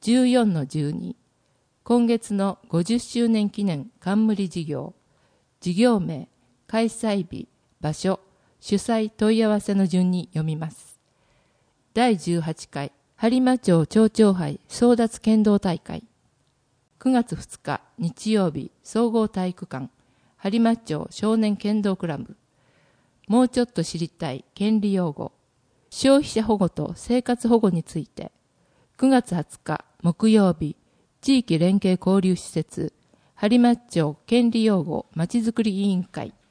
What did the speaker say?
14-12、今月の50周年記念冠事業、事業名、開催日、場所、主催問い合わせの順に読みます。第18回播磨町町長杯争奪剣道大会、9月2日日曜日、総合体育館、播磨町少年剣道クラブ。もうちょっと知りたい権利用語、消費者保護と生活保護について、9月20日木曜日、地域連携交流施設、播磨町権利用語まちづくり委員会。